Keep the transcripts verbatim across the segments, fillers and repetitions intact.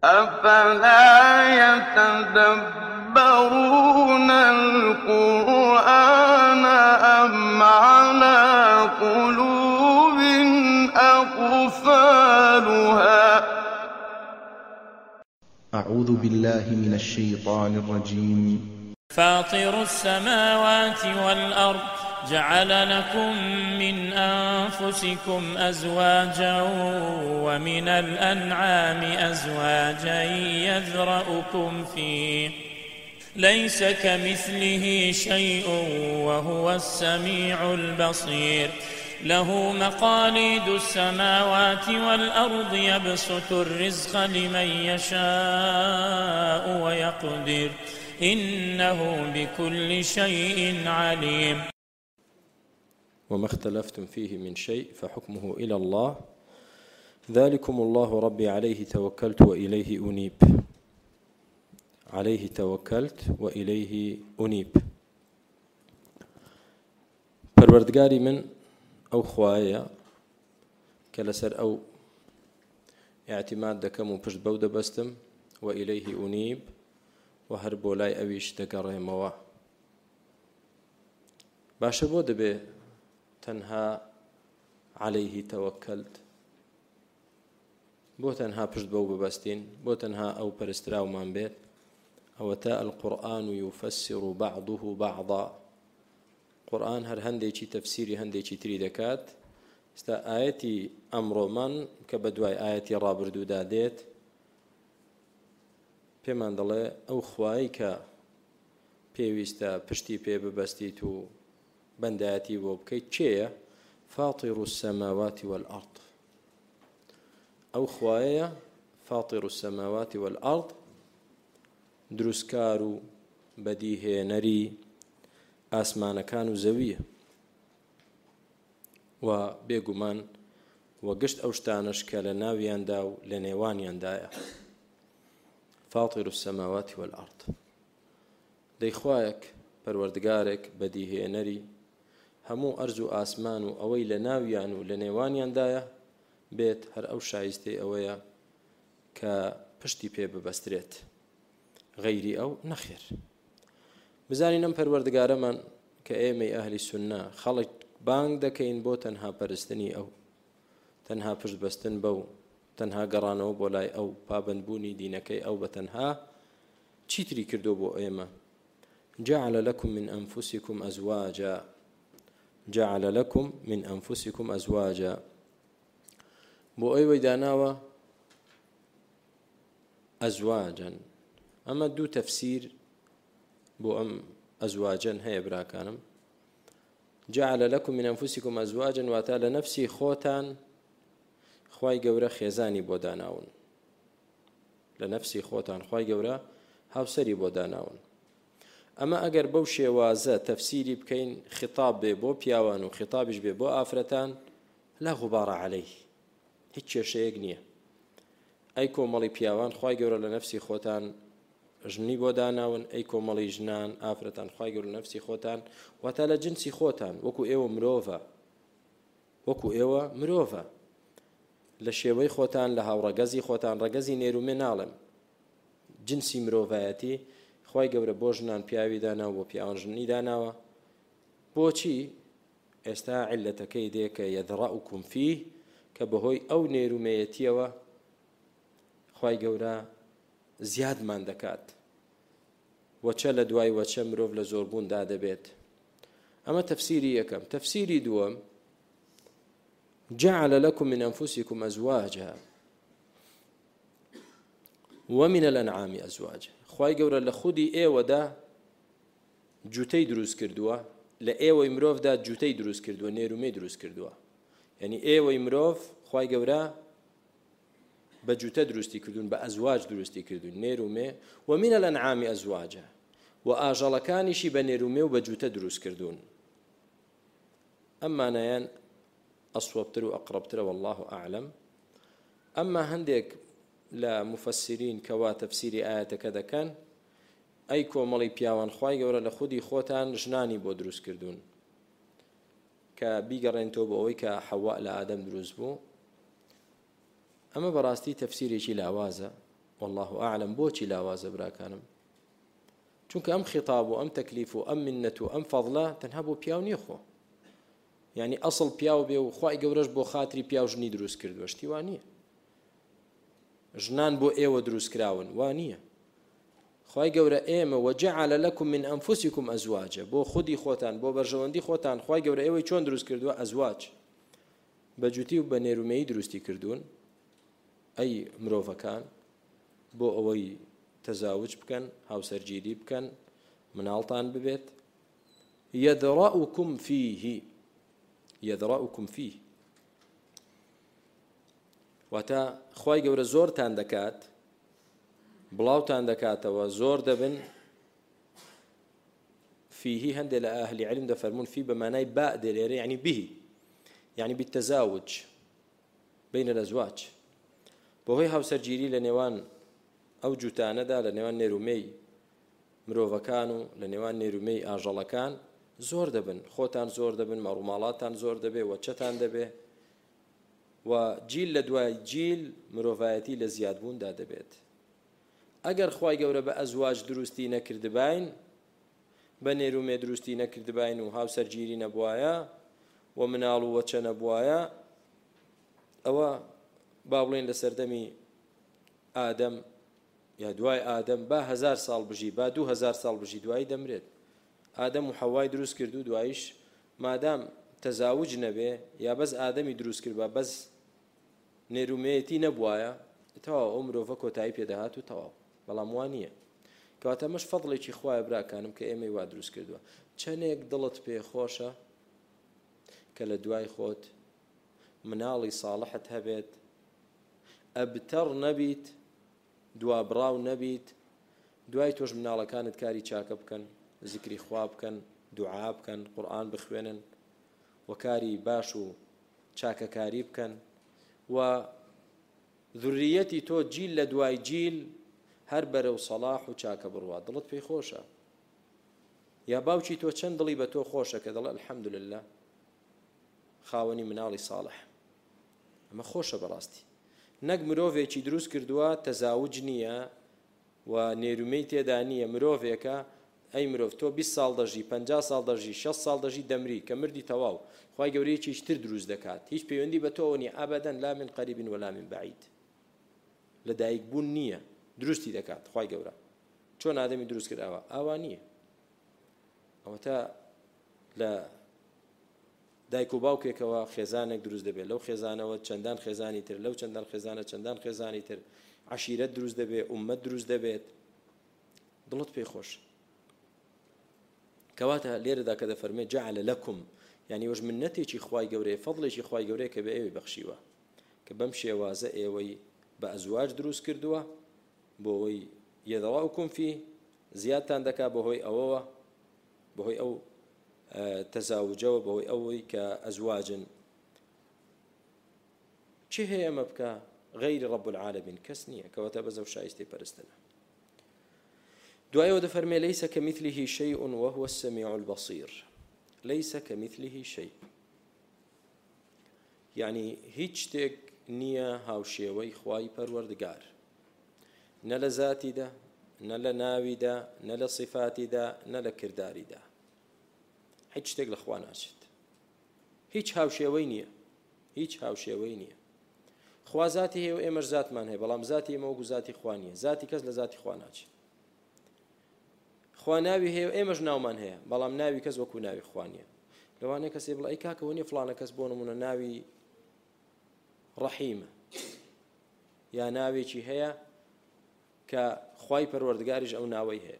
أفلا يتدبرون القرآن أم على قلوب أقفالها أعوذ بالله من الشيطان الرجيم. فاطر السماوات والأرض جعل لكم من أنفسكم أزواجا ومن الأنعام أزواجا يذرأكم فيه ليس كمثله شيء وهو السميع البصير له مقاليد السماوات والأرض يبسط الرزق لمن يشاء ويقدر إنه بكل شيء عليم. وما اختلفتم فيه من شيء فحكمه إلى الله ذلكم الله ربي عليه توكلت وإليه أنيب. عليه توكلت وإليه أنيب. پروردگاری من أو خوايا كالسر أو اعتماد دكم وبشت بودة بستم وإليه أنيب وهر بولاي أويش دقره موا باشا بو دبي تنها عليه توكلت بو تنها پشت بو ببستين بو تنها أو پرستراو من بيت أو تا القرآن يفسر بعضه بعضا قرآن هر هندي تفسيري هندي تري دكات استا آياتي أمر من كبدواي آياتي رابردو داديت پێمان دەڵێ ئەو خوایی کە پێویستە پشتی پێ ببەستیت و بەندایەتی بۆ بکەیت چێیە؟ فاطر السماوات والأرض. ئەو خوایە فاطر السماوات والأرض دروستکار و بەدیهێنەری ئاسمانەکان و زەویە و بێگومان وە گشت ئەو شتانەش کە لە ناویاندا و لە نێوانیاندایە. فاطر السماوات والأرض دەیخوایەک پەروەردگارێک بەدیهێنەری هەموو ئەرز و ئاسمان و ئەوەی لە ناویان و لە نێوانیاندایە بێت هەر ئەو شایستەی ئەوەیە کە پشتی پێ ببەسترێت غەیری ئەو نەخێر. بزانین ئەم پەروەردگارەمان کە ئێمەی ئەهلی سوننا خەڵک بانگ دەکەین بۆ تەنها پەرستنی ئەو تەنها پشت بەستن بەو تەنها گەڕانەوە بۆ لای ئەو پابندبوونی دینەکەی ئەو بە تەنها چیتری کردو بۆ ئێمە. جعل لكم من أنفسكم أزواجا جعل لكم من أنفسكم أزواجا بۆ ئەوەی داناوە ئەزواجا. ئەمە دوو تەفسیر بۆ ئەم ئەزواجن هەیە براکانم. جعل لكم من أنفسكم أزواجا واتە لە نەفسی خۆتان خوای گەورە خێزانی بۆ داناون لە نەفسی خۆتان خوای گەورە هاوسەری بۆ داناون. ئەمە ئەگەر بەو شێوازە تەفسیری بکەین خطاب بێ بۆ پیاوان و خطابش بێ بۆ ئافرەتان لا غبار عەلەیه هیچ کێشەیەک نییە. ئەی کۆمەڵی پیاوان خوای گەورە لە نەفسی خۆتان ژنی بۆ داناون ئەی کۆمەڵی ژنان ئافرەتان خوای گەورە لە نەفسی خۆتان واتە لە جنسی خۆتان وەکو ئێوە مرۆڤە وەکو ئێوە مرۆڤە لە شێوەی خۆتان لە هاوڕەگەزی خۆتان ڕەگەزی نێرومێ ناڵێم جنسی مرۆڤایەتی خوای گەورە بۆ ژنان پیاوی داناوە بۆ پیاوان ژنی داناوە. بۆچی؟ ئێستا عیلەتەکەی دێ کە یەذرەؤکم فیه کە بەهۆی ئەو نێرومەیەتیەوە خوای گەورە زیادمان دەکات وەچە لە دوای وەچە مرۆڤ لە زۆربووندا دەبێت. ئەمە تەفسیری یەکەم. تەفسیری دووەم جعل لكم من أنفسكم أزواجا ومن الأنعام أزواجا. خوای گەورە لە خودی ئێوەدا جوتەی دروست کردووە لە ئێوەی مرۆڤدا جوتەی دروست کردووە نێرومەی دروست کردووە. یعنی ئێوەی مرۆڤ خوای گەورە بە جوتە دروستی کردوون بە ئەزواج دروستی کردوون نێرومێ ومن الأنعام أزواجا و ئاژەڵەکانیشی بە نێرومێ و بە جوتە دروست کردوون. ئەمانەیان ئەصوەبتر و ئەقرەبترە والله ئەعلەم. ئەمما هەندێک لە مفسرین کەوا تەفسیری ئاەتەکە دەکەن ئەی کۆمەڵی پیاوان خوای گەورە لە خودی خۆتان ژنانی بۆ دروست کردوون کە بیگەڕێنەوە بۆ ئەوەی کە حەوا لە ئادەم دروست بوو. ئەمە بەڕاستی تەفسیرێکی لاوازە والله أعلم بۆچی لاوازە براکانم چونکە ئەم خیتاب و ئەم تەکلیف و ئەم منەت و ئەم فەضڵە تەنها بۆ پیاو نییە خۆ یعنی ئەسڵ پیاو بێ و خوای گەورەش بۆ خاتری پیاو ژنی دروست کردووە شتی وان نییە ژنان بۆ ئێوە دروست کراون وان نییە خوای گەورە ئێمە وجعل لكم من أنفسكم أزواجا بۆ خودی خۆتان بۆ بەرژەوەندی خۆتان خوای گەورە ئێوەی چۆن دروست کردووە ئەزواج بەجوتی و بە نێرومەیی دروستی کردوون ئەی مرۆڤەکان بۆ ئەوەی تەزاوج بکەن هاوسەرگیری بکەن مناڵتان ببێت يذرأكم فيه يذرأكم فيه واتە خوای گەورە زۆرتان دەکات بڵاوتان دەکاتەوە زۆر دەبن فيه هەندێک لە ئاهلی علم دەفەرمون فی بەمانای با دێرێرە یعنی به يعني بالتزاوج بين الأزواج بۆهۆی هاوسەرگیری لە نێوان ئەو جوتانەدا لە نێوان نێرومەی مرۆڤەکان و لە نێوان نێرومەی ئاژەڵەکان زۆر دەبن خۆتان زۆر دەبن مەڕووماڵاتان زۆر دەبێ وەچەتان دەبێ و جیل لە دوای جیل مرۆڤایەتی لە زیادبووندا دەبێت ئەگەر خوای گەورە بە ئەزواج دروستی نەکردباین بە نێرومێ دروستی نەکردباین و هاوسەرگیری نەبوایە و مناڵ و وەچە نەبوایە ئەوە با بڵێن لە سەردەمی ئادەم یا دوای ئادەم با هەزار ساڵ بژی با دوو هەزار ساڵ بژی دوایی دەمرێت ئادەم و حەوای دروست کرد و دوایش مادام تەزاوج نەبێ یا بەس ئادەمی دروست کرد بە بەس نێرومەیەتی نەبوایە تەواو ئەو مرۆڤە کۆتایی پێدەهات و تەواو بەڵام وان نییە کەواتە مەش فەضڵێکی خوایە براکانم کە ئێمەی وا دروست کردووە چەندێک دڵت پێ خۆشە کە لە دوای خۆت مناڵی ساڵحت هەبێت ئەبتەڕ نەبیت دوا بڕاو نەبیت دوای تۆش مناڵەکانت کاری چاکە بکەن زیکری خوا بکەن دوعا بکەن قورئان بخوێنن و کاری باش و چاکەکاری بکەن و ذریەتی تۆ جیل لە دوای جیل هەر بەرەو سەلاح و چاکە بڕوا دڵت پێی خۆشە یا باوکی تۆ چەند دڵی بە تۆ خۆشە کە دەڵێ الحەمدولله خاوەنی مناڵی ساڵح ئەمە خۆشە بەڕاستی نەک مرۆڤێکی دروست کردووە تەزاوج نییە و نێرومەی تێدا نییە مرۆڤێکە ئەی مرۆڤ تۆ بیست ساڵ دەژی پەنجا ساڵ دەژی شەست ساڵ دەژی دەمری کە مردی تەواو خوای گەورەیەکیش تر دروست دەکات هیچ پەیوەندی بە تۆ نییە ئەبەدەن لا من قەریب ولا من بەعید لە دایک بوون نییە دروستی دەکات خوای گەورە چۆن ئادەمی دروست کرد ئەوە ئاوا نییە ئەوە تا لە دایک و باوکێکەوە خێزانێک دروست دەبێت لەو خێزانەوە چەندان خێزانی تر لەو چەندان خێزانە چەندان خێزانی تر عەشیرەت دروست دەبێت ئومەت دروست دەبێت دڵت پێی خۆش کەواتە لێرەدا کە دەفەرمێت جعل لەکم یعنی وەش منەتێکی خوای گەورەیە فەضڵێکی خوای گەورەیە کە بە ئێوەی بەخشیوە کە بەم شێوازە ئێوەی بە ئەزواج دروست کردووە بۆ ئەوەی یەذرأکم فیه زیادتان دەکا بەهۆی ئەوەوە بەهۆی ئەو تەزاوجەوە بەهۆی ئەوەی کە ئەزواجن چی هەیە ئەمە بکە غەیری ڕەب العالەمین کەس نییە کەواتە بەزە و شایستی پەرستنە دوایەوە دەفەرمێ لەیسە کەمیثلیه شەیء وهو السەمیع البەصیر لەیسە کەمیثلیه شەیء یعنی هیچ شتێک نییە هاوشێوەی خوای پەروەردگار نە لە زاتیدا نە لە ناویدا نە لە صفاتیدا نە لە کرداریدا هیچ شتێک لە خوا ناچێت هیچ هاوشێوەی نییە هیچ هاوشێوەی نییە خوا زاتی هەیە و ئێمەش زاتمان هەیە بەڵام زاتی ئێمە وەکو زاتی خوا نییە زاتی کەس لە زاتی خوا ناچێت خوا ناوی هەیە و ئێمەش ناومان هەیە بەڵام ناوی کەس وەکو ناوی خوا نییە لەوانەیە کەسێ بڵێ ئەی کاکە وەنیە فڵانە کەس بۆ نمونە ناوی ڕەحیمە یا ناوێکی هەیە کە خوای پەروەردگاریش ئەو ناوەی هەیە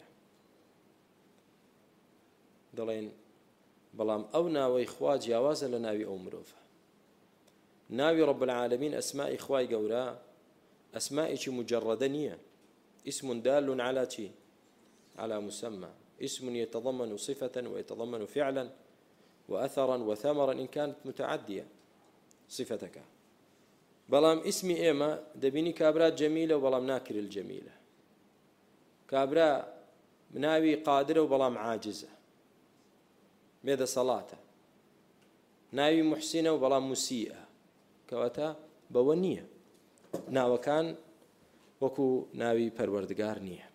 دەڵێن بەڵام ئەو ناوەی خوا جیاوازە لە ناوی ئەو مرۆڤە ناوی ڕەب العالەمین ئەسمائی خوای گەورە ئەسمائێکی مجەڕەدە نییە اسم دال على شيء على مسمى اسم يتضمن صفة ويتضمن فعلا وأثرا وثمرا إن كانت متعدية صفتك بلام اسمي إيما دبيني كابرات جميلة وبلام ناكر الجميلة كابرا ناوي قادرة وبلام عاجزة ماذا صلاة ناوي محسنة وبلام مسيئة كواتا بونية ناو كان وەکو ناوی پەروەردگار نییە.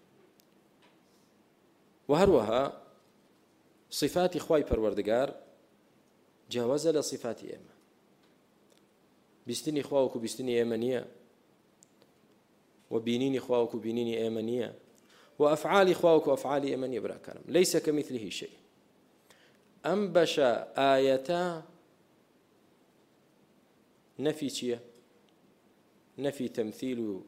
و هەروەها صفاتی خوای پەروەردگار جیاوازە لە صفاتی ئێمە. بیستنی خوا وەکو بیستنی ئێمە نییە، و بینینی خوا وەکو بینینی ئێمە نییە، و ئەفعالی خوا وەکو ئەفعالی ئێمە نییە. براکانم لەیسە کەمیثلیه شەی. ئەم بەشە ئایەتە نەفی چییە؟ نەفی تەمثیل و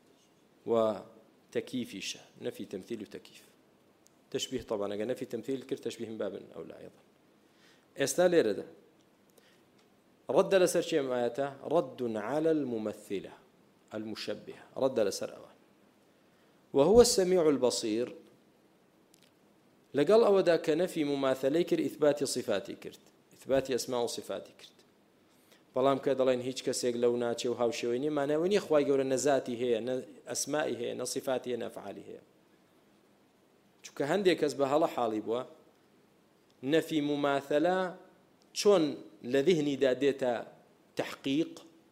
و تەکیفیشە. نەفی تەمثیل و تەکیف. تشبيه طبعا ئەگەر نەفی تەمثیل کرد تشبيه من باب ئەولا ئەيضا. ئێستا لێرەدا رد لەسەر چی ئەم ئایەتە؟ رد على الممثلة المشبهة. رد لەسەر ئەوە. وهو السميع البصير لەگەڵ ئەوەدا کە نەفی مماثلەی کرد ئیثباتی صفاتی کرد، ئیثباتی ئەسما و صفاتی کرد. بەڵام کە دەڵێن هیچ کەسێک لەو ناچێ و هاوشێوەی نیە، مانەوە نییە خوای گەورە نەزاتی هەیە، نە ئەسمائی هەیە، نە صفاتی هەیە، نە ئەفعالی هەیە. چونکە هەندێک کەس بە هەڵە حاڵی بووە نەفی مماثلە چۆن لە ذهنیدا دێتە تحقیق.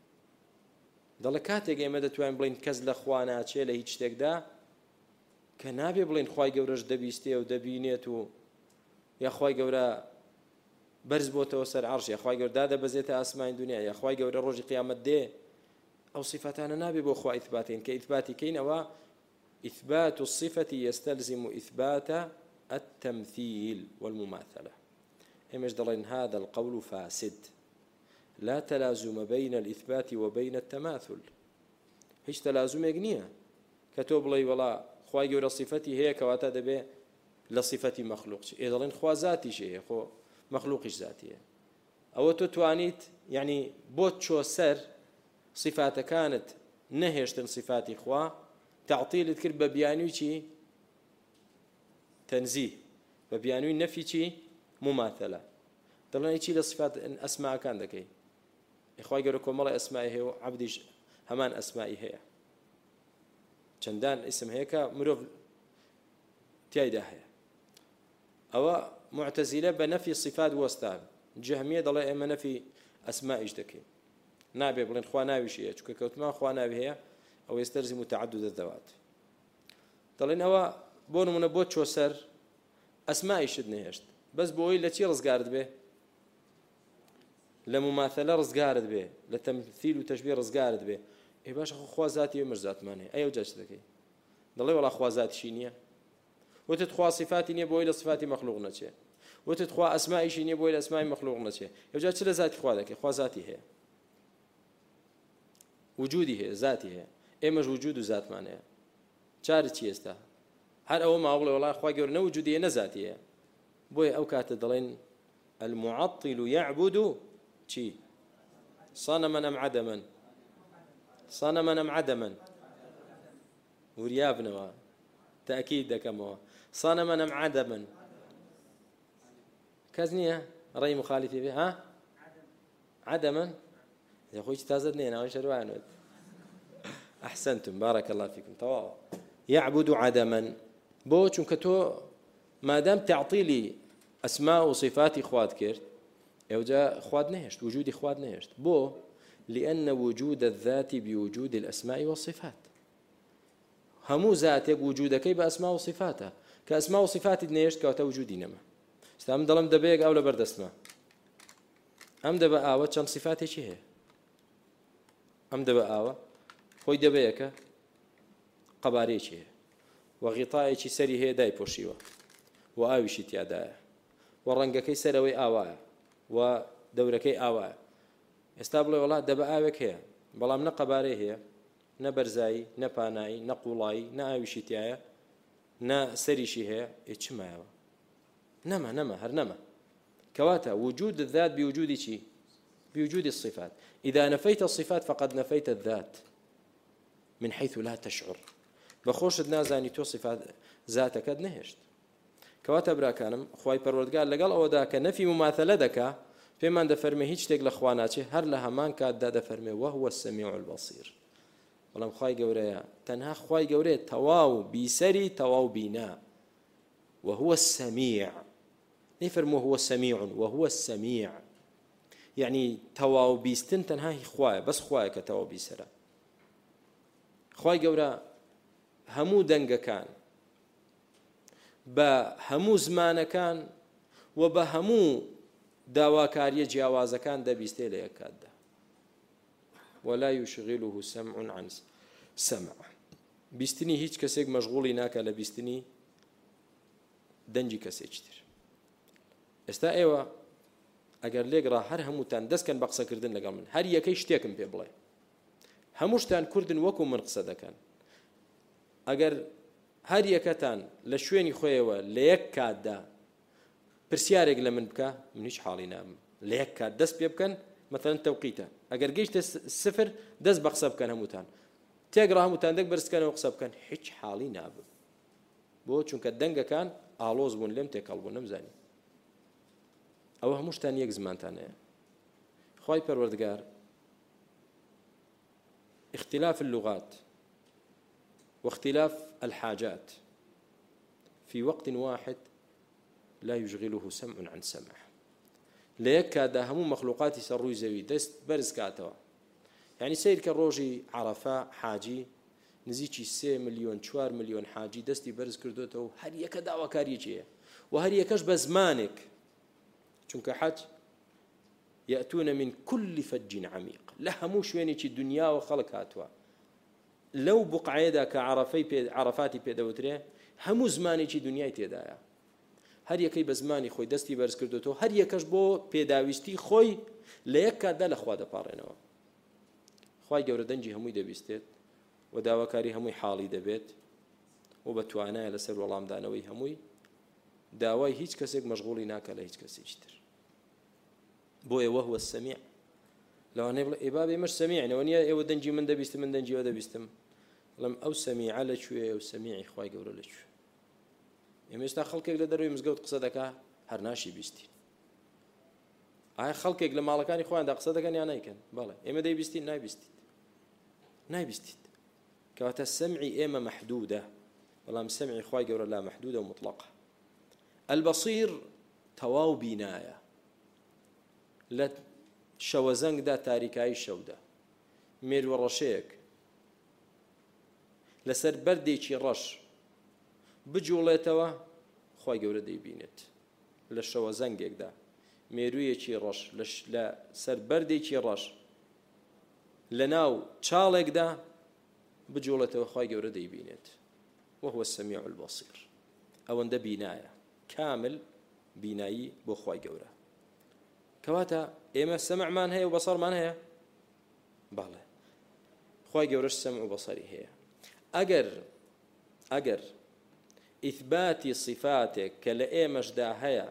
دەڵێ کاتێک ئێمە دەتوانین بڵین کەس لە خوا ناچێ لە هیچ شتێکدا کە نابێ بڵین خوای گەورەش دەبیستێ و دەبینێت و یا خوای گەورە بەرز بۆتەوە سەر عەرش، یا خوای گەورە دادەبەزێتە ئاسمانی دنیا، یا خوای گەورە ڕۆژی قیامەت دێ. ئەو صفاتانە نابێ بۆ خوا ئیثباتین کە ئیثباتی کەین ئەوە إثبات الصفة يستلزم إثبات التمثيل والمماثلة. إمش دلين هذا القول فاسد، لا تلازم بين الإثبات وبين التماثل. هيش تلازم يجنيه كتب لي والله خواي جور صفتي هي كواتا دبي لصفتي مخلوق. إذا دلين خوا ذاتي شيء خو مخلوقش ذاتية. أو تتوانيت يعني بوت شو سر صفات كانت نهيشتن صفاتي خوا تعطيل تذكر ببيانوي شيء تنزيه، ببيانوي نفي شيء مماثلة. دلنا شيء لصفات أسماء كان ذكي. إخواني يقولون الله أسمائه هي وعبدي همان أسمائه هي. چندان اسم هيك مروف تيايدا هي. أو معتزلة بنفي الصفات وستان. جهمية دلنا إما نفي أسماء إجدكي. نابي بلين خوا نابي شيء. شو كوتما خوا نابي هي. أو يستلزم تعدد الذوات. طلعنا هو بون من بوت شو سر أسماء يشدني هشت بس بوي لتي رزقارد به لمماثلة رزقارد به لتمثيل وتشبيه رزقارد به إيه باش أخو خوا ذاتي ومش ذات مانه أيو جالس ذكي ضلي ولا خوا ذات شينية وتتخوا صفاتي نية بوي لصفاتي مخلوق نتشي وتتخوا أسماء شينية بوي لأسماء مخلوق نتشي يو جالس لذاتي خوا ذكي خوا ذاتي هي وجودي هي ذاتي هي ئێمەش وجود و ذاتمانەیە. چارە چی ئێستا؟ هەر ئەوە ماوەڵێ وەڵای خوای گەورە نەوجودیە نەذاتیە. بۆیە ئەو کاتە دەڵێن المعطل يعبد چی؟ صنما أم عدما؟ صنما أم عدما؟ وریابنەوە تأکید دەکەمەوە. صنما أم عدما؟ کەس نییە ڕێی مخالیفی بێ ها؟ عدما؟ خۆی تازە نێناوە شەروانوت. أحسنتم بارك الله فيكم. طوال يعبد عدما بو چونکە تۆ مادام تعطيلي أسماء وصفات خواد كرت يوجا خواد نهشت وجودي خواد نهشت بو لأن وجود الذات بوجود الأسماء والصفات. همو ذاتك وجودك بأسماء وصفاتها كأسماء وصفات نهشت كوتا وجودي نما استام ظلم دبيك أو لبرد اسماء أم دبا آوة كم صفاتي شي هي أم دبا آوة خۆی دەبەیەکە قەبارەیەکی هەیە و غیتایەکی سەری هەیە دای پۆشیوە و ئاویشی تیادایە و ڕەنگەکەی سەرەوەی ئاوایە و دەورەکەی ئاوایە. ئێستا بڵێ وڵات دەبە ئاوێک هەیە بەڵام نە قەبارەی هەیە نە بەرزایی نە پانایی نە قوڵایی نە ئاویشی تایە نە سەریشی هەیە ئێ چمایەوە نەما نەما هەر نەما. كواتا وجود الذات بوجود شيء بوجود الصفات. إذا نفيت الصفات فقد نفيت الذات من حيث لا تشعر. بخوش نازاني تو صفات ذاتك نهشت. كواتا براكانم خواي پروردگار لقال او داك نفي مماثله دكا فيما دفرمي هيچ تك لخواناتي هر لها مان كاد دا دفرمي وهو السميع البصير. ولم خواي گوريا تنها خواي گوري تواو بيسري تواو بينا وهو السميع. نفرمو هو السميع وهو السميع يعني تواو بيستن تنها خواي بس خواي كتواو بيسرا. خواي گورا هەموو دەنگەکان بە هەموو زمانەکان و بە هەموو داواکاریە جیاوازەکان دەبیستێ لە یەک کاتدا ولا يشغله سمع عن سمع بیستنی هیچ کەسێک مەشغوڵی ناکە لە بیستنی دەنجی کەسێکی تر. ئێستا ئێوە ئەگەر لێگڕا هەر هەمووتان دەستکەن بە قسەکردن لەگەڵ من، هەر یەکەی شتێکم پێ بڵێ، هەمووشتان کوردن وەکو من قسە دەکەن، ئەگەر هەر یەکەتان لە شوێنی خۆیەوە لە یەک کاتدا پرسیارێک لە من بکە، من هیچ حاڵی نامم لە یەک کات دەست پێ بکەن، مەثەڵەن تەوقیتە، ئەگەر گەیشتە سفر دەست بە قسە بکەن هەمووتان، تێگڕا هەمووتان دەک بەرزکەنەوە قسە بکەن، هیچ حاڵی نابم. بۆ چونکە دەنگەکان ئاڵۆز بوون لێم تێکەڵ بوون نەمزانی. ئەوە هەمووشتان یەک زمانتان هەیە. خوای پەروەردگار اختلاف اللغات واختلاف الحاجات في وقت واحد لا يشغله سمع عن سمع. لەیەک کاتدا هەموو مەخلوقاتی سەر ڕووی زەوی دەست بەرز کاتەوە. یعنی سیر کە ڕۆژی عەرەفە حاجی نزیکی سێ ملیۆن چوار ملیۆن حاجی دەستی بەرز کردوێتەوە، هەر یەکە داواکاریەکیە و هەر یەکەش بە زمانێک، چونکە حەج یەئتون من كل فەج عەمیق، لە هەموو شوێنێکی دنیاوە خەڵک هاتووە. لەو بوقعەیەدا کە عەرەفاتی پێدەوترێ هەموو زمانێکی دنیای تێدایە، هەر یەکەی بە زمانی خۆی دەستی بەرز کردوێتەوە، هەر یەکەش بۆ پێداویستی خۆی لە یەک کاتدا لە خوا دەپاڕێنەوە. خوای گەورە دەنجی هەمووی دەبیستێت و داواکاری هەمووی حاڵی دەبێت و بە توانایە لەسەر وەڵامدانەوەی هەمووی، داوای هیچ کەسێک مەشغوڵی ناکە لە هیچ کەسێکی تر. بۆیە وەهوە السەمیع، لەوانەیە بڵێ ئێ بابێ ئێمەش سەمیعنەوە نییە، ئێوە دەنجی من دەبیستم من دەنجی ئەوە دەبیستم، بەڵام ئەو سەمیعە لەکوێیە و سەمیعی خوای گەورە لەکوێ؟ ئێمە ئێستا خەڵکێک لە دەروی مزگەوت قسە دەکا هەر ناشی بیستین. ئایا خەڵکێک لە ماڵەکانی خۆیاندا قسە دەکەن یان نایکەن؟ بەڵێ. ئێمە دەیبیستین؟ نایبیستیت نایبیستیت کەواتە سەمعی ئێمە مەحدودە، بەڵام سەمعی خوای گەورە لا مەحدودە و مطلقە. البەصیر تەواو بینایە، لە شەوە زەنگدا تاریکایی شەودا مێرووە ڕەشەیەک لەسەر بەردێکی ڕەش بجوڵێتەوە خوای گەورە دەیبینێت. لە شەوە زەنگێکدا مێروویەکی ڕەش لە سەر بەردێکی ڕەش لە ناو چاڵێکدا بجوڵێتەوە خوای گەورە دەیبینێت. وهو السەمیع البەصیر. ئەوەندە بینایە، کامل بینایی بۆ خوای گەورە. کەواتە ئێمە سەمعمان هەیە و بەسەرمان هەیە؟ بەڵێ. خوای گەورەش سەمع و بەسەری هەیە. ئەگەر ئەگەر ئیثباتی صفاتێک کە لە ئێمەشدا هەیە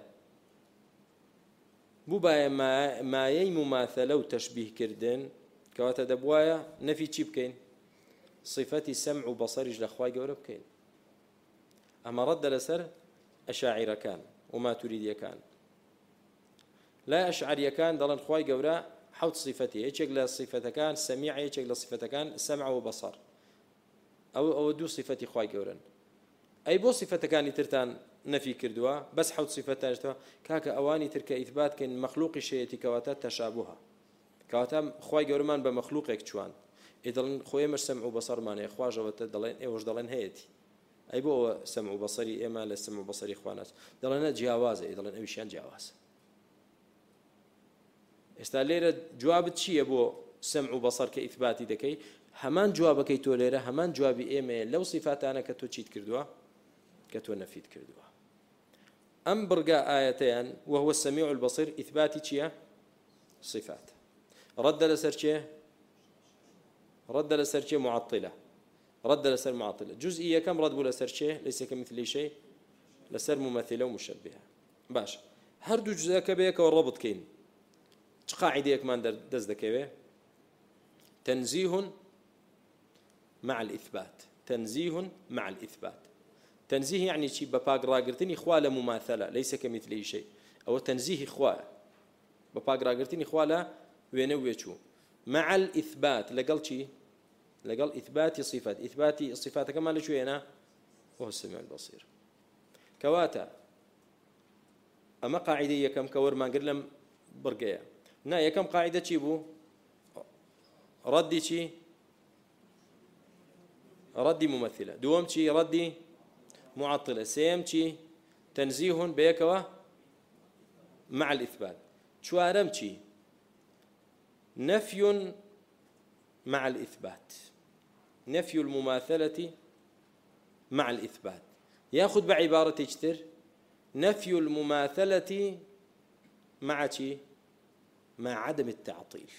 بووبایە مایەی مماثەلە و تەشبیهکردن، کەواتە دەبوایە نەفی چی بکەین؟ صفەتی سەمع و بەسەریش لە خوای گەورە بکەین. ئەمە ڕەدە لەسەر ئەشاعیرەکان و ماتوریدیەکان. لا ئەشعریەکان دەڵێن خوای گەورە حەوت صفەتی، یەکێک لە صفەتەکان سەمیع، یەکێک لە صفەتەکان سەمع و بەسەر. ئەو ئەوە دوو صفەتی خوای گەورەن. ئەی بۆ صفەتەکانی ترتان نەفی کردووە بەس حەوت صفەتانشتەوە؟ کاکە ئەوانی تر کە ئیثبات کەین مەخلوقی شەیەتی، کەواتە تەشابوهە، کەواتە خوای گەورەمان بە مەخلوقێک چوان. ئێ دەڵێن خۆی ئێمەش سەمع و بەسەرمان هەیە، خواژەوەتە دەڵێن ئێوەش دەڵێن هەیەتی. ئەی بۆ ئەوە سەمع و بەسەری ئێمە لە سەمع و بەسەری خوا ناچ؟ دەڵێنە جیاوازە، ئێ دەڵێن ئەویشیان جیاوازە. ئێستا لێرە جوابت چییە بۆ سەمع و بەسەر کە ئیثباتی دەکەی؟ هەمان جوابەکەی تۆ لێرە هەمان جوابی ئێمەیە لەو صفاتانە کە تۆ چیت کردووە، کە تۆ نەفیت کردووە. ئەم بڕگا ئاەتەیان وهو السەمیع البەصیر ئیثباتی چییە؟ صفات. ڕەدە لەسەر چێ؟ ڕەدە لەسەر چێ؟ معەطڵە. ڕەدە لەسەر معەطڵە. جوزئی یەکەم ڕەد بوو لەسەر چێ؟ لەیسە کەمیثلی شەی، لەسەر ممەثلە و مشەبهە. باش، هەردوو جزەکە بەیەکەوە ڕەبط بکەین. چ قاعیدەیەکمان دەست دەکەوێ؟ تەنزیه مع الإثبات. تنزيه مع الإثبات. تنزيه يعني شيء بباق راقرتني خواله مماثلة ليس كمثله شيء، أو تنزيه خواله بباق راقرتني خواله وينويشو مع الإثبات لقل شيء لقل إثبات صفات إثبات الصفات كما لشو هنا وهو السميع البصير. كواتا أما قاعدة كم كور ما قلنا برقية نا كم قاعدة شيء بو ردي شيء ردي ممثلة دوم شي ردي معطلة سيم شي تنزيه بيكوا مع الإثبات شوارم شي نفي مع الإثبات نفي المماثلة مع الإثبات يأخذ بعبارة اشتر نفي المماثلة مع شي مع عدم التعطيل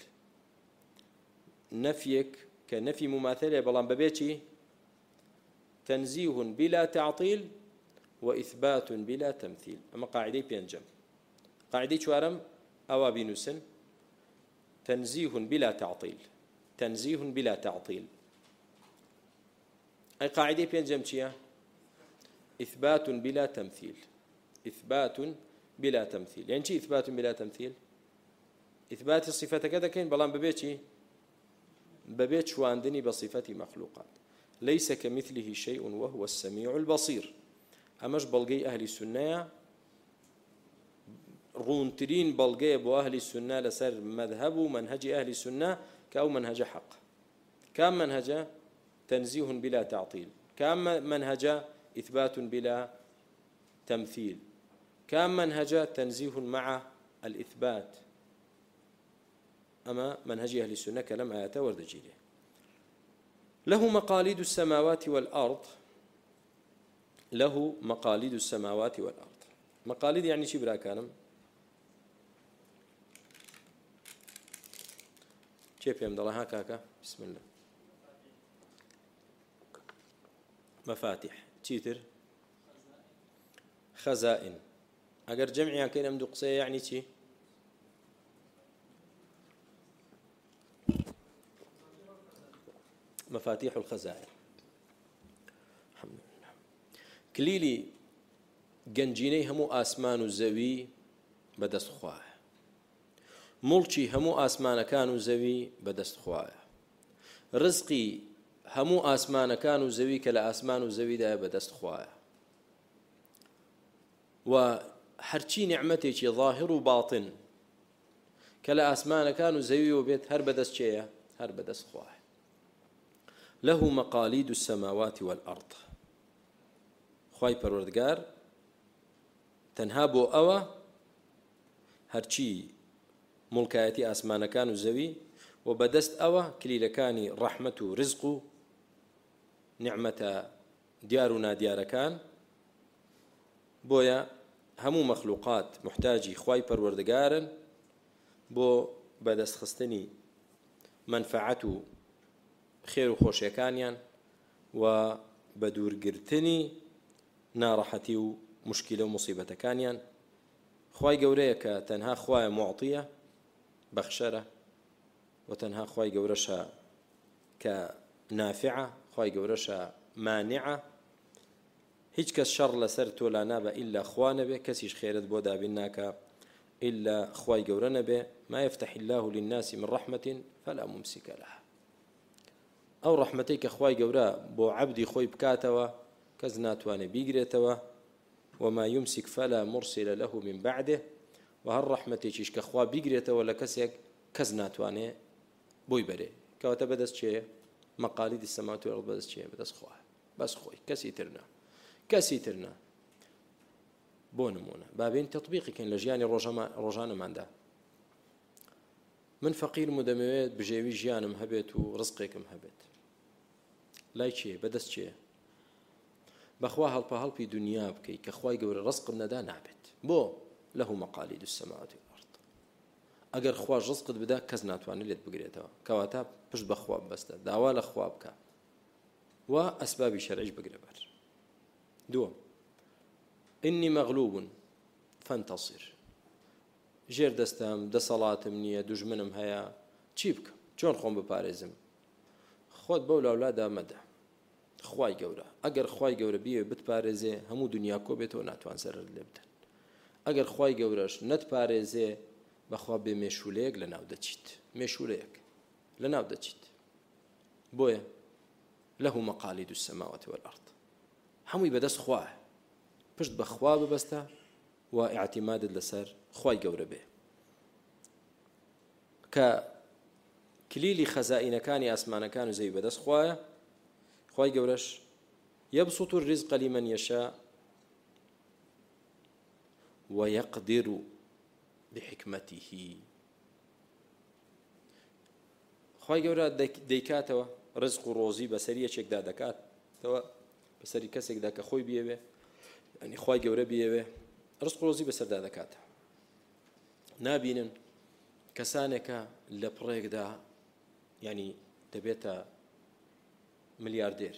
نفيك كنفي مماثلة بلان ببيتي تنزيه بلا تعطيل وإثبات بلا تمثيل أما قاعدة بينجم قاعدة شوارم أوابين سن تنزيه بلا تعطيل تنزيه بلا تعطيل أي قاعدة بينجم شيا إثبات بلا تمثيل إثبات بلا تمثيل يعني شي إثبات بلا تمثيل إثبات الصفة كذا كين بلان ببيتي ببيت شواندني بصفة مخلوقات ليس كمثله شيء وهو السميع البصير أمش بلغي أهل السنة رونترين بلغي أبو أهل السنة لسر مذهب منهج أهل السنة كأو منهج حق كام منهج تنزيه بلا تعطيل كام منهج إثبات بلا تمثيل كام منهج تنزيه مع الإثبات أما منهج أهل السنة كلام آيات وردجيله له مقاليد السماوات والأرض له مقاليد السماوات والأرض مقاليد يعني شي برا كانم كيف يا مدلا هاك هاك بسم الله مفاتيح تيتر خزائن أجر جمعي كين أمدو قصية يعني شي مفاتيح الخزائن الحمد لله كليلي جنجيني همو آسمان الزوي بدست خواه ملچی هەموو ئاسمانەکان و زەوی بەدەست خوایە ڕزقی هەموو ئاسمانەکان و زەوی کە لە ئاسمان و زەویدایە بەدەست خوایە و هەرچی نیعمەتێکی ظاهر و باطن کە لە ئاسمانەکان و زەویەوە بێت هەر بەدەست چێیە هەر بەدەست خوایە له مقاليد السماوات والأرض خوای پەروەردگار تەنها بۆ ئەوە هەرچی مڵکایەتی ئاسمانەکان و زەوی و بەدەست ئەوە کلیلەکانی ڕەحمەت و ڕزق و نیعمەتە دیار و نادیارەکان بۆیە هەموو مەخلوقات محتاجی خوای پەروەردگارن بۆ بەدەستخستنی منفعەت و خێر و خۆشیەکانیان و بە دوورگرتنی ناڕەحەتی و مشکلە و موسیبەتەکانیان خوای گەورەیە کە تەنها خوایە معطیە بەخشەرە و تەنها خوای گەورەشە کە نافعە خوای گەورەشە مانعە هیچ کەس شەڕ لەسەر تۆ لا نابە ئیلا خوا نەبێ کەسیش خێرت بۆ دابین ناکە ئیلا خوای گەورە نەبێ ما يفتح الله للناس من رحمة فلا ممسك لها ئەو ڕەحمەتەی کە خوای گەورە بۆ عەبدی خۆی بکاتەوە کەس ناتوانێ بیگرێتەوە وما يمسك فلا مرسل له من بعده وهر ڕەحمەتێکیش کە خوا بیگرێتەوە لە کەسێک کەس ناتوانێ بۆی بەرێ کەواتە بەدەست چێ مەقالیدی السەماوات والأرض بەدەست چێ بەدەست خوا بەس خۆی کەسی ترنا کەسی ترنا بۆ نمونە بابین تەطبیقیکەین لە ژیانی ڕۆژانەماندا من فەقیر و دەمەوێت بژێوی ژیانم هەبێت و ڕزقێکم هەبێت لای چێ بەدەست چێ بەخوا هەڵپە هەڵپی دنیا بکەی کە خوای گەورە ڕزقم نەدا نابێت بۆ له مقاليد السماوات والأرض ئەگەر خوا ڕزقت بدا کەس ناتوانێت لێت بگرێتەوە کەواتە پشت بە خوا بەستە داوا لە خوا بکە و ئەسبابی شەرعیش بگرە بەر دووەم إني مغلوب فانتصر ژێر دەستم دەسەڵاتم نییە دوژمنم هەیە چی بکەم چۆن خۆم بپارێزم خۆت بەو لاولادا مەدە خوای گەورە ئەگەر خوای گەورە بیێ بتپارێزێ هەموو دنیا کۆ بێتەوە ناتوان زەرر لێ بدەن ئەگەر خوای گەورەش نەتپارێزێ بەخوا بێ مێشولەیەک لە ناو دەچیت مێشولەیەک لە ناو دەچیت بۆیە له مقاليد السماوات والأرض هەمووی بەدەست خوایە پشت بە خوا ببەستە و ئیعتیمادت لەسەر خوای گەورە بێ کە کلیلی خەزائینەکانی ئاسمانەکان و زەوی بەدەست خوایە خوای گەورەش يبسط الرزق لمن يشاء ويقدر بحكمته خوای گەورە دەیکاتەوە ڕزق و ڕۆزی بەسەری یەکێکدا دەکاتەوە بەسەری کەسێکدا کە خۆی بێوێ ینی خوای گەورە بێوێ ڕزق و ڕۆزی بەسەردا دەکاتەوە نابینن کەسانێکە لە پڕێکدا ینی دەبێتە ملیاردێر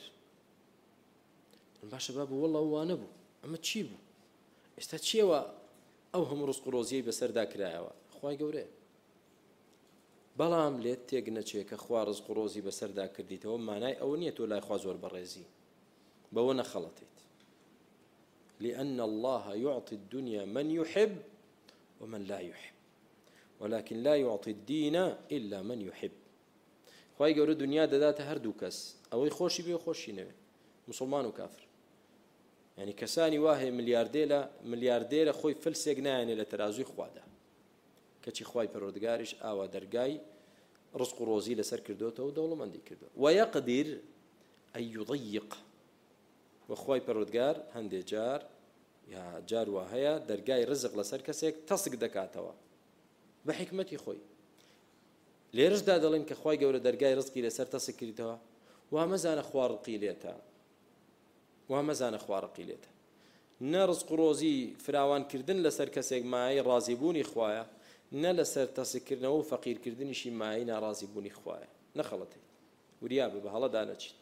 باشە با بوو وەڵڵا وانە بوو ئەمە چی بوو ئێستا چیەوە ئەو هەموو ڕزق و ڕۆزیەی بەسەردا کرایەوە خوای گەورەیە بەڵام لێت تێک نەچێت کە خوا ڕزق و ڕۆزی بەسەردا کردیتەوە مانای ئەوە نییە تۆ لای خوا زۆر بەڕێزی بەوە نەخەڵەتیت لأن الله يعطي الدنيا من يحب ومن لا يحب ولكن لا يعطي الدين إلا من يحب خوای گەورە دنیا دەداتە هەردوو کەس ئەوەی خۆشی بێ و خۆشی نەوێ مسلمان و کافر ینی کەسانی وا هەیە ملیاردێرە ملیاردێرە خۆی فلسێک نایەنێ لە تەرازوی خوادا کەچی خوای پەروەردگاریش ئاوا دەرگای ڕزق و ڕۆزی لەسەر کردوتەوە و دەوڵەمەندی کردووە وەیەقدیر ئەن یوضەیق وەخوای پەروەردگار هەندێک جار یا جار وا هەیە دەرگای ڕزق لەسەر کەسێک تەسک دەکاتەوە بە حیکمەتی خۆی لێرشدا دەڵێن کە خوای گەورە دەرگای ڕزقی لەسەر تەسک کردەوە وا مەزانە خوا ڕقی لێتە وا مەزانە خوا ڕقی لێتە نە ڕزق و ڕۆزی فراوانکردن لەسەر کەسێک مایەی ڕازیبوونی خوایە نە لەسەر تەسکردنەوە و فەقیرکردنیشی مایەی ناڕازیبوونی خوایە نەخەڵەتێت وریا بە بە هەڵەدا نەچیت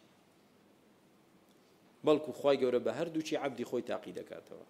بەڵکو خوای گەورە بە هەردووچی عەبدی خۆی تاقی دەکاتەوە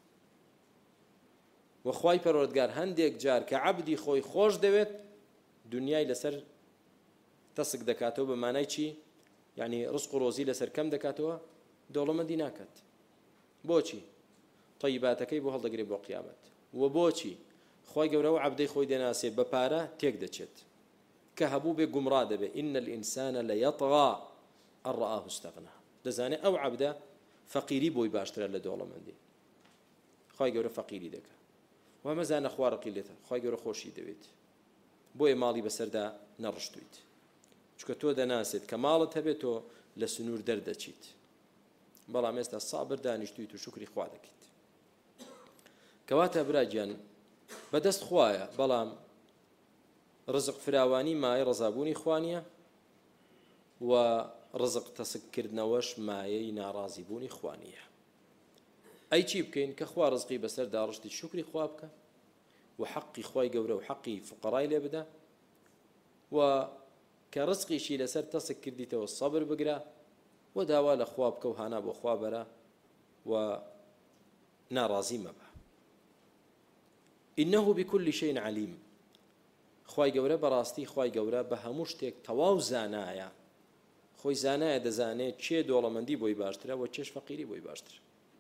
وەخوای پەروەردگار هەندێک جار کە عەبدی خۆی خۆش دەوێت دنیای لەسەر تەسک دەکاتەوە بە مانای چی؟ یعنی ڕزق و ڕۆزی لەسەر کەم دەکاتەوە دەوڵەمەندی ناکات بۆچی؟ طەیباتەکەی بۆ هەڵدەگرێت بۆ قیامەت و بۆچی؟ خوای گەورە و عەبدەی خۆی دەناسێت بە پارە تێک دەچێت کە هەبوو بێ گومڕا دەبێت ئین الئینسانە لەیەطغا ئەن ڕەئاه استەغنا دەزانێت ئەو عەبدە فەقیری بۆی باشترە لە دەوڵەمەندی خوای گەورە فەقیری دەکات وا مەزانە خوا ڕقی لێتە خوای گەورە خۆشی دەوێت بۆیە ماڵی بەسەردا نەڕشتویت چکە تۆ دەناسێت کە ماڵت هەبێت تۆ لە سنوور دەردەچیت بەڵام ئێستا سابر دانیشتویت و شکری خوا دەکەیت کەواتە براگیان بەدەست خوایە بەڵام ڕزق فراوانی مایە ڕەزابوونی خوا نییە و ڕزق تەسککردنەوەش مایەی ناڕازیبوونی خوا نییە ئەی چی بکەین کە خوا ڕزقی بەسەر داڕشتی شکری خوا بکە و حەقی خوای گەورە و حەقی فقەڕای لێ بدە و کە ڕزقیشی لەسەر تەسک کردیتەوە سەبر بگرە و داوا لە خوا بکە و هانا بۆ خوا بەرە و ناڕازی مەبە إنه بكل شيء عليم خوای گەورە بەڕاستی خوای گەورە بە هەموو شتێک تەواو زانایە خۆی زانایە دەزانێت چێ دۆڵەمەندی بۆی باشترە و چێش فەقیری بۆی باشترە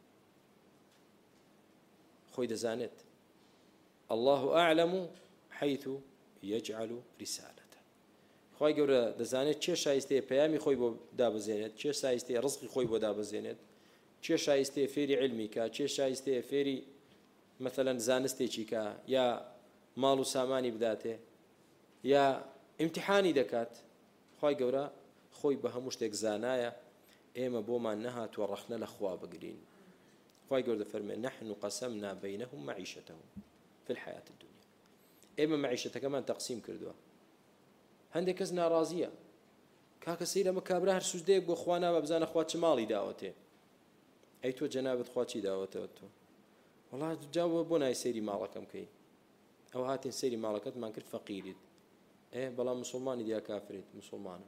خۆی دەزانێت الله أعلم حيث يجعل رسالته خوای گەورە دەزانێت چێ شایستەیە پەیامی خۆی بۆ دابەزێنێت چێ شایستەیە ڕزقی خۆی بۆ دابەزێنێت چێ شایستەیە فێری علمی کە چێ شایستەیە فێری مثلا زانستێکی کە یا ماڵ و سامانی بداتێ یا امتحانی دەکات خوای گەورە خۆی بە هەموو شتێک زانایە ئێمە بۆمان نەهاتووە ڕەخنە لە خوا بگرین خوای گەورە دەفەرمێ نحن قسمنا بينهم معيشتهم في الحياة الدنيا ئێمە معیشەتەکەمان تەقسیم کردووە هەندێک کەس ناڕازیە کاکە سەیرە ئەمە کابرا هەر سوزدەیەک بۆ خوا نابە بزانە خوا چ ماڵی داوەتێ ئەی تۆ جەنابەت خوا چی داوەتەوە تۆ وەڵا جاوە بۆ نای سەیری ماڵەکەم کەی ئەو هاتین سەیری ماڵەکەتمان کرد فەقیریت ئێ بەڵام مسلمانی دیا کافریت مسلمانە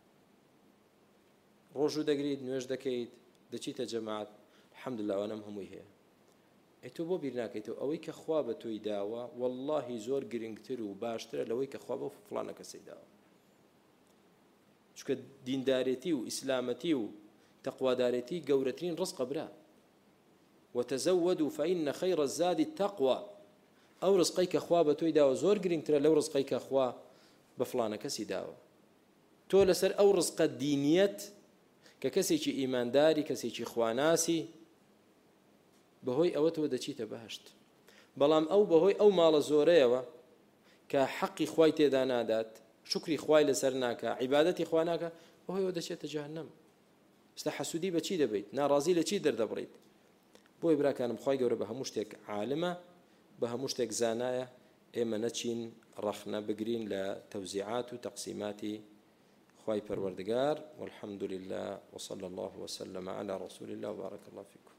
ڕۆژوو دەگریت نوێژ دەکەیت دەچیتە جەماعەت الحەمدولله ئەوانەم هەمووی هەیە ئەی تۆ بۆ بیر ناکەیتەوە ئەوەی کە خوا بە تۆی داوە وەڵڵاهی زۆر گرنگتر و باشترە لەوەی کە خوا بە فڵانە کەسەی داوە چونکە دیندارێتی و ئیسلامەتی و تەقوادارێتی گەورەترین ڕزقە برا وتزودوا فإن خير الزاد التقوى ئەو ڕزقەی کە خوا بە تۆی داوە زۆر گرنگترە لەو ڕزقەی کە خوا بە فڵانە کەسی داوە تۆ لەسەر ئەو ڕزقە دینیەت کە کەسێکی ئیمانداری کەسێکی خواناسی بەهۆی ئەوە تۆ دەچیتە بەهشت بەڵام ئەو بەهۆی ئەو ماڵە زۆرەیەوە کە حەقی خوای تێدا نادات شکری خوای لەسەر ناکە عیبادەتی خوا ناکە بەهۆی ئەوە دەچێتە جەهەنەم ستا حەسوودی بە چی دەبیت ناڕازی لە چی دەردەبڕیت بۆی براکانم خی گەورە بە هەموو شتێک عالمە بە هەموو شتێک زانایە ئێمە نەچین ڕەخنە بگرین لە تەوزیعات و تەقسیماتی خی پەروەردگار والحمد لله وصلى الله وسلم على رسول الله وبارك الله فيكم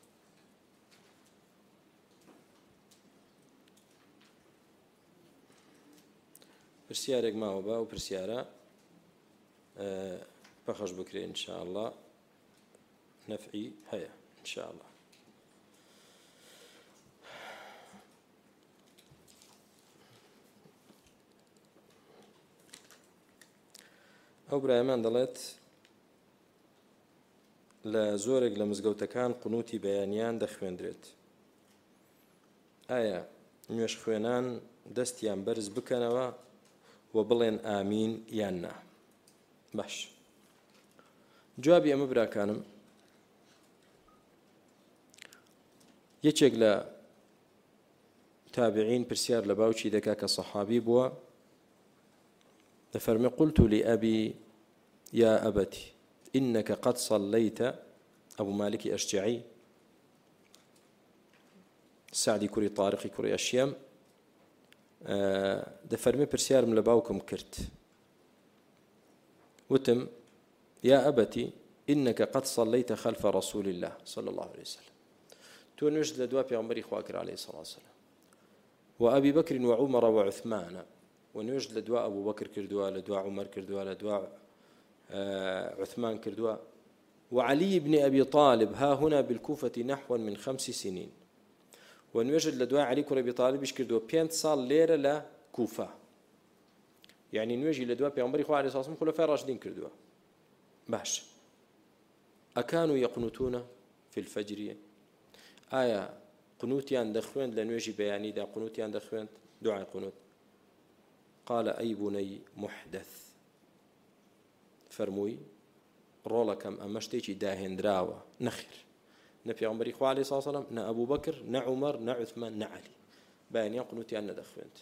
پرسیارێک ماوە بە و پرسیارە پەخەش بکرێ ئینشاء الله نەفعی هەیە ئینشاء الله ئەو برایەمان دەڵێت لە زۆرێک لە مزگەوتەکان قونوتی بەیانیان دەخوێندرێت ئایا نوێش خوێنان دەستیان بەرز بکەنەوە و بڵێن ئامین یان نا باش جوابی ئەمە براکانم یەکێک لە تابعین پرسیار لە باوکی دەکا کە سەحابی بووە دەفەرمێ قلت لأبي يا أبتي إنك قد صليت أبو مالك أشجعي سعدي كوري طارقي كوري أشيام دەفەرمێ پرسیارم لە باوکم کرد وتم يا أبتي إنك قد صليت خلف رسول الله صلى الله عليه وسلم تۆ نوێژ لە دوا پێغەمبەری خوا کرد عليه الصلاة والسلام وأبي بكر وعمر وعثمان ونوێژ لە دوا ئەبوو بەکر کردووە لە دوا عومەر کردووە لە دوا عثمان کردووە وعلي بن أبي طالب ها هنا بالكوفة نحو من خمس سنين ونوێژ لە دوای علی کوڕی ئەبی طالبیش کردووە پێنج ساڵ لێرە لە کوفە یعنی نوێژی لە دوای پێغەمبەری خوا عەلەیهی سڵام خولەفای ڕاشدین کردووە باش ئەکانوا یەقنوتون في الفجر ئایا قنوتیان دەخوێند لە نوێژی بەیانیدا قنوتیان دەخوێند دوعای قنوت قال أي بني محدث فرمووی ڕۆڵەکەم ئەمە شتێکی داهێنراوە نەخیر نە پێغەمبەری خوا عەلەیهی سڵام سەلام نە ئەبوو بەکر نە عومەر نە عوثمان نە عەلی بەیانیان قنوتیان نەدەخوێند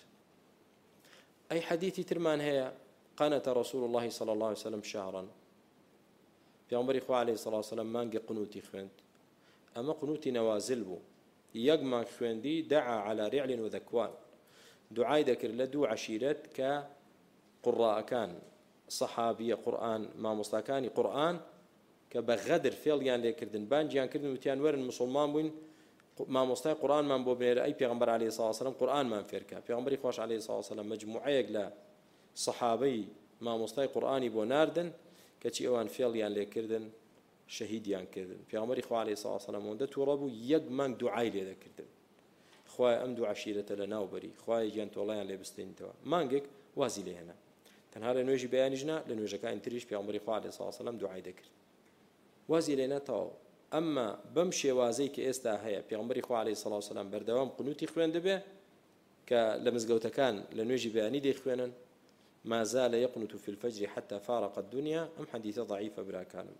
ئەی حەدیثی ترمان هەیە قەنەتە رسول الله صلى الله عليه وسلم شهرا پێغەمبەری خوا عەلەیهی سڵام سەلام مانگی قنوتی خوێند ئەمە قنوتی نەوازل بوو یەک مانگ خوێندی دعا على رعل وذكوان دوعای دەکرد لە دوو عەشیرەت کە قوڕاءەکان سەحابیە قورئان مامۆستاکانی قورئان کە بە غەدر فێڵیان لێکردن بانگیان کردن وتیان وەرن موسڵمان بووین مامۆستای قورئانمان بۆ بنێرە ئەی پێغەمبەر عەلەیهی سڵاو سەلام قورئانمان فێرکە پێغەمبەری خۆش عەلەیهی سڵاو سەلام مەجموعەیەک لە سەحابەی مامۆستای قورئانی بۆ ناردن کەچی ئەوان فێڵیان لێکردن شەهیدیان کردن پێغەمبەری خوا عەلەیهی سڵاو سەلام ئەوەندە تووڕە بوو یەک مانگ دوعای لێ دەکردن خوای ئەم دوو عەشیرەتە لە ناوبەری خوای گیان تۆڵەیان لێ بستێنیتەوە مانگێک وازی لێ هێنا تەنها لە نوێژی بەیانیش نا لە نوێژەکانی تریش پێغەمبەری خوا عەلەیهی سڵاو سەلام دوعای دەکرد وازی لێ نەتەواو ئەمما بەم شێوازەی کە ئێستا هەیە پێغەمبەری خوا عەلەیهی سڵاو سەلام بەردەوام قنوتی خوێندبێ کە لە مزگەوتەکان لە نوێژی بەیانی دەیخوێنن ما زال يقنت في الفجر حتى فارق الدنيا أم حديث ضعيفة براكانم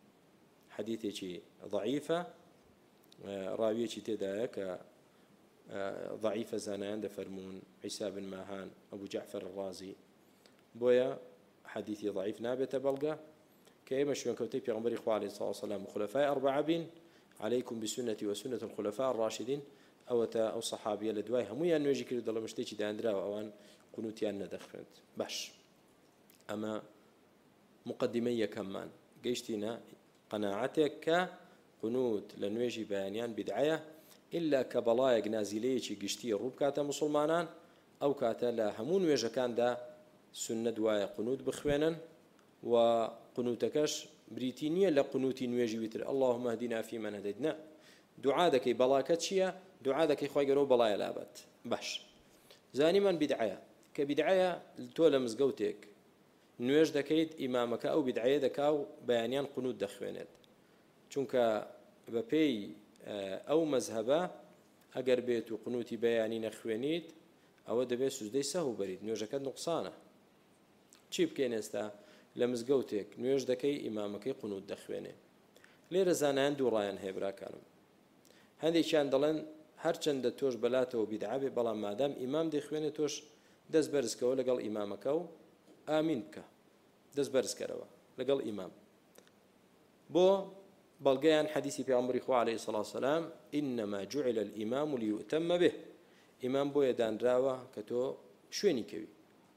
حديثي ضعيفة راوية تدايك ضعيفة زانان دفرمون عيسى بن ماهان أبو جعفر الرازي بويا حديثي ضعيف نابت بلغة كيما شوان كوتي بيغمبري خواه عليه الصلاة والسلام خلفاء أربعة بين عليكم بسنتي وسنة الخلفاء الراشدين أو تا أو صحابية لدواي همويا نوجي كريو دالله مشتيكي داندرا وأوان قنوتيان ندخلت باش أما مقدمية كمان قيشتنا قناعتك كقنوت لنوجي بيانيان بدعية إلا كبلايق نازلية قشتي الروب كاتا مسلمانان أو كاتا لا همون ويجا كان دا سنة دوايا قنوت بخوانا وقنوتكش بريتينية لقنوتي نوجي وتر اللهم اهدنا فيمن هديتنا دعاء دكي بلاكتشيا دعاء دكي خوي قرو بلايا لابد باش زاني من بدعية كبدعية تولى مزقوتك نوێژ دەکەیت ئیمامەکە ئەو بدعەیە دەکا و بەیانیان قنوت دەخوێنێت چونکە بە پێی ئەو مەزهەبە ئەگەر بێت و قنوتی بەیانی نەخوێنیت ئەوە دەبێت سوزدەی سەهو بەریت نوێژەکەت نوقسانە چی بکەین ئێستا لە مزگەوتێک نوێژ دەکەی ئیمامەکەی قنوت دەخوێنێ لێرە زانایان دوو ڕایان هەیە براکانم هەندێکیان دەڵێن هەرچەندە تۆش بەلاتەوە بیدعە بێ بەڵام مادام ئیمام دەخوێنێت تۆش دەست بەرزکەوە لەگەڵ ئیمامەکە و ئامین بکە دەست بەرزکەرەوە لەگەڵ ئیمام بۆ بەڵگەیان حەدیثی پێغەمبەری خوا عەلەیهی سەڵاتو وەسەلام ئینەما جوعیل الئیمام لیوتەمە به ئیمام بۆیە دانراوە کە تۆ شوێنی کەوی.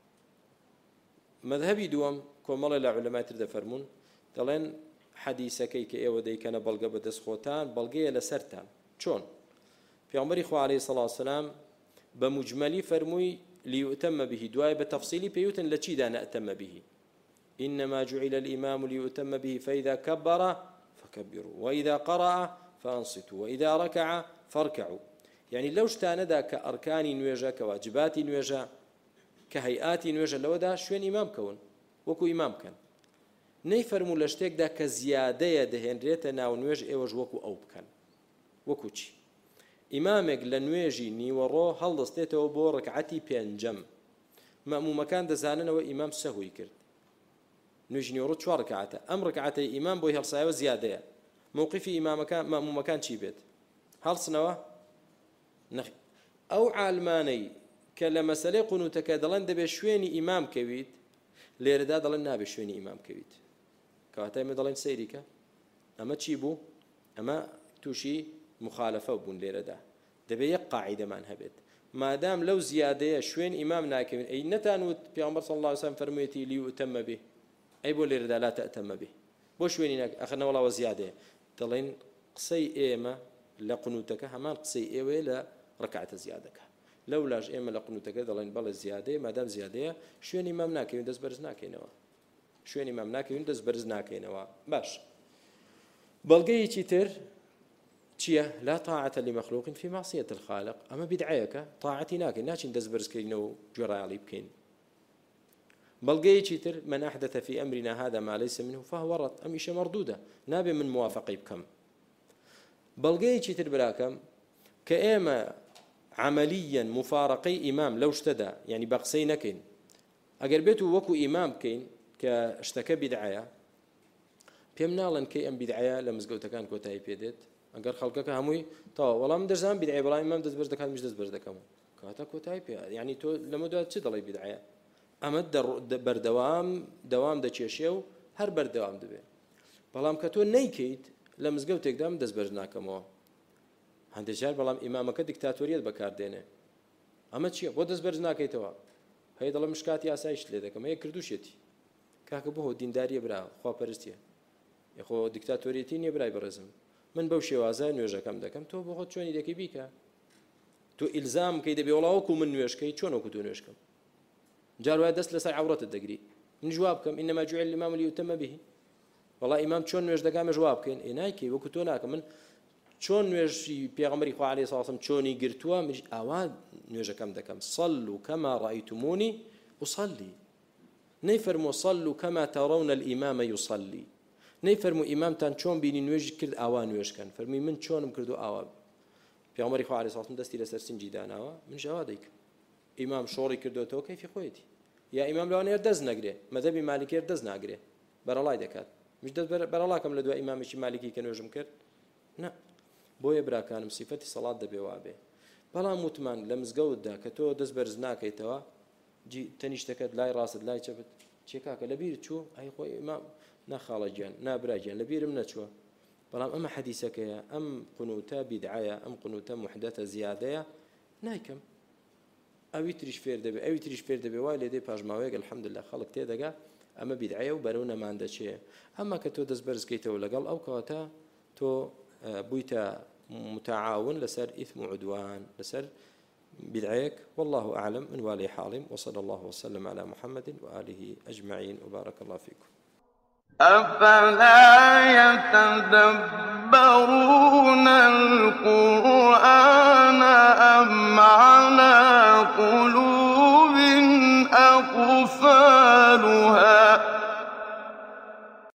مەذهبی دووەم کۆمەڵێ لە عولەمای تر دەفەرمون دەڵێن حەدیسەکەی کە ئێوە دەیکەنە بەڵگە بە دەستخۆتان بەڵگەیە لەسەرتان. چۆن؟ پێغەمبەری خوا عەلەیهی سەڵاتو وەسەلام بە موجمەلی فەرمووی لیوتەمە به، دوای بە تەفسیلی پێیوتن لە چیدا نەئتەمە به. إنما جعل الإمام ليؤتم به فإذا كبر فكبروا وإذا قرأ فأنصتوا وإذا ركع فاركعوا. يعني لو شتاندا كأركان نوێژە كواجبات نوێژە كهيئات نوێژە لەوەدا شوێن ئیمام کەون وەکو ئیمام کەن. نەیفەرموو لە شتێکدا کە زیادەیە دەهێنرێتە ناو نوێژ ئێوەش وەکو ئەو بکەن. وەکو چی؟ ئیمامێک لە نوێژی نیوەڕۆ هەڵدەستێتەوە بۆ ڕکعەتی پێنجەم، مەمومەکان دەزاننەوە ئیمام سەهوی کرد، نوێژی نیوەڕۆ چوار ڕکعەتە، ئەم ڕکعەتەی ئیمام بۆی هەڵسایەوە زیادەیە، موقفی ئیمامەکان مەمومەکان چی بێت؟ هەڵسنەوە؟ نەخێر. ئەو عالمانەی کە لە مەسەلەی قونوتەکە دەڵێن دەبێت شوێنی ئیمام کەویت، لێرەدا دەڵێن نابێت شوێنی ئیمام کەویت، کەواتە ئێمە دەڵێن سەیریکە. ئەمە چی بوو؟ ئەمە تووشی مخالفە بوون. لێرەدا دەبێت یەک قاعیدەمان هەبێت، مادام لەو زیادەیە شوێن ئیمام ناکەوین. ئەی نەتانوت پێغەمبەر صلی الله علیه وسلم فەرموویەتی لیوتەمە به، ئەی بۆ لێرەدا لا تەئتەمە به، بۆ شوێنی ناکە؟ ئەخەنە وەڵاوە زیادەیە. دەڵێن قسەی ئێمە لە قونوتەکە هەمان قسەی ئێوەیە لە ڕکعەتە زیادەکە. لەولاش ئێمە لە قونوتەکە دەڵێن بەڵێ زیادەیە، مادام زیادەیە شوێنی ئیمام ناکەوین، دەست بەرز ناکەینەوە، شوێنی ئیمام ناکەوین، دەست بەرز ناکەینەوە. باش، بەڵگەیەکی تر چییە؟ لا طاعة لمخلوق في معصية الخالق. ئەمە بیدعەیەکە، طاعەتی ناکەین، ناچین دەست بەرزکەینەوە و گوێڕایەڵی بکەین. بەڵگەیەکی تر من أحدث في أمرنا هذا ما ليس منه فهو رد، ئەمیشە مەردوودە، نابێ من موافقی بکەم. بەڵگەیەکی تر براکەم کە ئێمە عمليا مفارقەی ئیمام لەو شتەدا، یعنی بە قسەی نەکەین، ئەگەر بێت و وەکو ئیمام بکەین کە شتەکە بیدعەیە، پێم ناڵێن کەی ئەم بیدعەیە لە مزگەوتەکان کۆتایی پێدێت. ئەگەر خەڵکەکە هەمووی تەواو وەڵام دەزانم بیدعەیە، بەڵام ئیمام دەست بەرز دەکات، میش دەست بەرز دەکەم، کاتە کۆتایی پێ، یعنی تۆ لەمە دوات چ دەڵێ بیدعەیە؟ ئەمە بەردەوام دەوام دەچێشێ و هەر بەردەوام دەبێت. بەڵام کە تۆ نەیکەیت لە مزگەوتێکدا من دەست بەرز ناکەمەوە، هەندێک جار بەڵام ئیمامەکە دیکتاتۆریەت بەکاردێنێ. ئەمە چییە؟ بۆ دەست بەرز ناکەیتەوە؟ هەیە دەڵێ مشکاتی ئاسایش لێ دەکەم، هەیە کردوشێتی کاکە بۆ دینداریە برا خواپەرستیە، یخۆ دیکتاتۆریەتی نییە برای بەڕێزم، من بەو شێوازە نوێژەکەم دەکەم، تۆ بۆ خۆت چۆنی دەکەی بیکە. تۆ ئیلزام کەی دەبێ وەڵاوەکو من نوێشکەی چۆن وەکو تۆ نوێشکەم، جار وایە دەست لەسەر عەورەتت دەگری، من جواب بکەم ئینەما جوعیل الئیمام لیوتەمە به، وەڵا ئیمام چۆن نوێژ دەکامێ جواب بکەین، ئێ نایکەی وەکو تۆ ناکەم، من چۆن نوێژی پێغەمبەری خوا عەلەیهی سەڵاتو وسەلام چۆنی گرتووە منیش ئاوا نوێژەکەم دەکەم. صەلوا کەما ڕەئەیتمونی ئوصەلی، نەیفەرمووە صەلوا کەما تەرەون الئیمامە یوصەلی، نەیفەرموو ئیمامتان چۆن بینی نوێژی کرد ئاوا نوێژکەن، فەرمووی من چۆنم کردو ئاوا. پێغەمبەری خوا عەلەیهی سەڵاتو وسەلام دەستی لەسەر سنجی داناوە، منیش ئاوا دەیکەم. ئیمام شۆڕی کردوێتەوە کەیفی خۆیەتی، یا ئیمام لەوانەیە دەست نەگرێ، مەذهەبی مالیکیە دەست ناگرێ، بەرەڵای دەکات، مش دەست بەرەڵاکەم لە دوای ئیمامێکی مالیکی کە نوێژم کرد، نە. بۆیە براکانم سیفەتی سەڵات دەبێ وابێ. بەڵام وتمان لە مزگەوتدا کە تۆ دەست بەرز ناکەیتەوە، تەنیشتەکەت لای ڕاست لای چەپت چێ کاکە لەبیر چوو، ئەی خۆی ئیمام ناخاڵە گیان نابرای گیان لەبیرم نەچووە. بەڵام ئەمە حەدیسەکەیە، ئەم قونوتە بیدعەیە، ئەم قونوتە موحدەتە زیادەیە، نایکەم. ئەوی تریش فێر دەبێ، ئەوی تریش فێر دەبێ، وای لێدەی پاژماوەیەک الحەمدولله خەڵک تێدەگا، ئەمە بیدعەیە و بەرەو نەمان دەچێ. ئەمما کە تۆ دەست بەرزکەیتەوە لەگەڵ ئەو کەواتە تۆ بوویتە متعاون لسر إثم وعدوان لسر بدعيك. والله أعلم من والي حالم، وصلى الله وسلم على محمد وآله أجمعين وبارك الله فيكم. أفلا يتدبرون القرآن أم على قلوب أقفالها